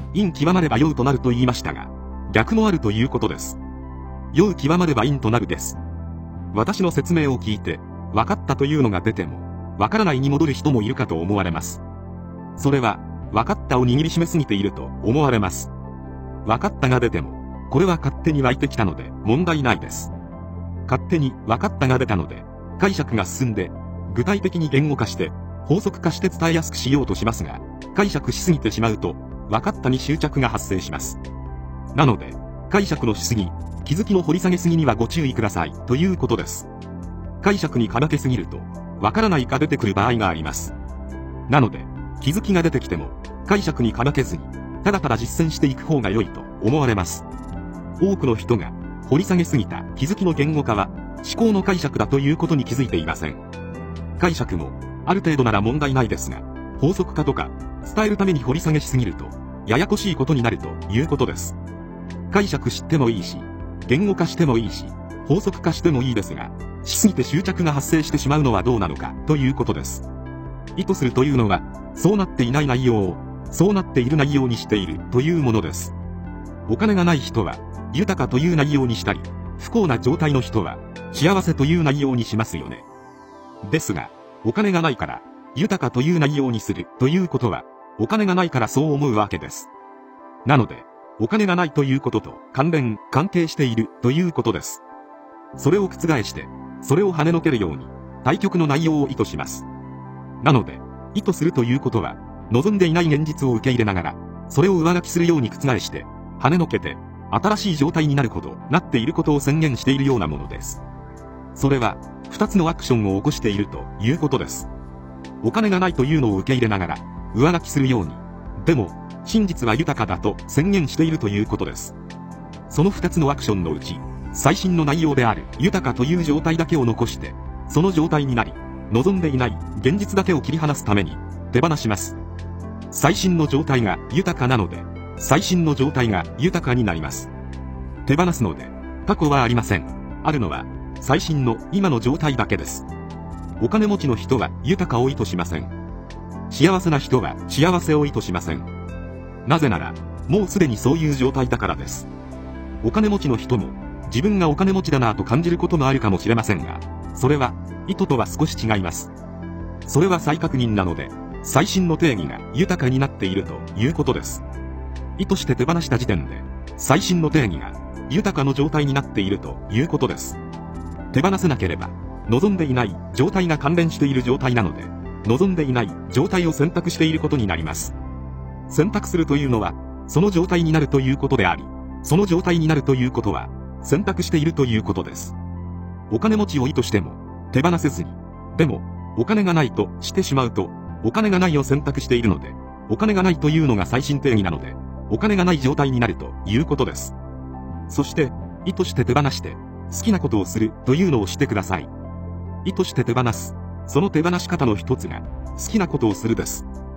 陰極まれば陽となると言いましたが、逆もあるということです。陽極まれば陰となるです。私の説明を聞いて、分かったというのが出ても、分からないに戻る人もいるかと思われます。それは、分かったを握りしめすぎていると思われます。分かったが出ても、これは勝手に湧いてきたので問題ないです。勝手に分かったが出たので、解釈が進んで、具体的に言語化して、法則化して伝えやすくしようとしますが、解釈しすぎてしまうと、分かったに執着が発生します。なので、解釈のしすぎ、気づきの掘り下げすぎにはご注意くださいということです。解釈にかなけすぎると、分からないが出てくる場合があります。なので、気づきが出てきても、解釈にかなけずに、ただただ実践していく方が良いと思われます。多くの人が、掘り下げすぎた気づきの言語化は、思考の解釈だということに気づいていません。解釈も、ある程度なら問題ないですが、法則化とか、伝えるために掘り下げしすぎると、ややこしいことになるということです。解釈してもいいし、言語化してもいいし、法則化してもいいですが、しすぎて執着が発生してしまうのはどうなのかということです。意図するというのは、そうなっていない内容を、そうなっている内容にしているというものです。お金がない人は、豊かという内容にしたり、不幸な状態の人は、幸せという内容にしますよね。ですが、お金がないから、豊かという内容にするということは、お金がないからそう思うわけです。なので、お金がないということと関係しているということです。それを覆して、それを跳ねのけるように、対極の内容を意図します。なので、意図するということは、望んでいない現実を受け入れながら、それを上書きするように覆して、跳ねのけて、新しい状態になるほど、なっていることを宣言しているようなものです。それは、二つのアクションを起こしているということです。お金がないというのを受け入れながら、上書きするように。でも、真実は豊かだと宣言しているということです。その二つのアクションのうち、最新の内容である豊かという状態だけを残して、その状態になり、望んでいない現実だけを切り離すために、手放します。最新の状態が豊かなので、最新の状態が豊かになります。手放すので、過去はありません。あるのは、最新の今の状態だけです。お金持ちの人は豊かを意図しません。幸せな人は幸せを意図しません。なぜなら、もうすでにそういう状態だからです。お金持ちの人も、自分がお金持ちだなぁと感じることもあるかもしれませんが、それは、意図とは少し違います。それは再確認なので、最新の定義が豊かになっているということです。意図して手放した時点で、最新の定義が豊かの状態になっているということです。手放せなければ、望んでいない状態が関連している状態なので、望んでいない状態を選択していることになります。選択するというのは、その状態になるということであり、その状態になるということは、選択しているということです。お金持ちを意図しても、手放せずに、でも、お金がないとしてしまうと、お金がないを選択しているので、お金がないというのが最新定義なので、お金がない状態になるということです。そして、意図して手放して、好きなことをするというのをしてください。意図して手放す。その手放し方の一つが、好きなことをするです。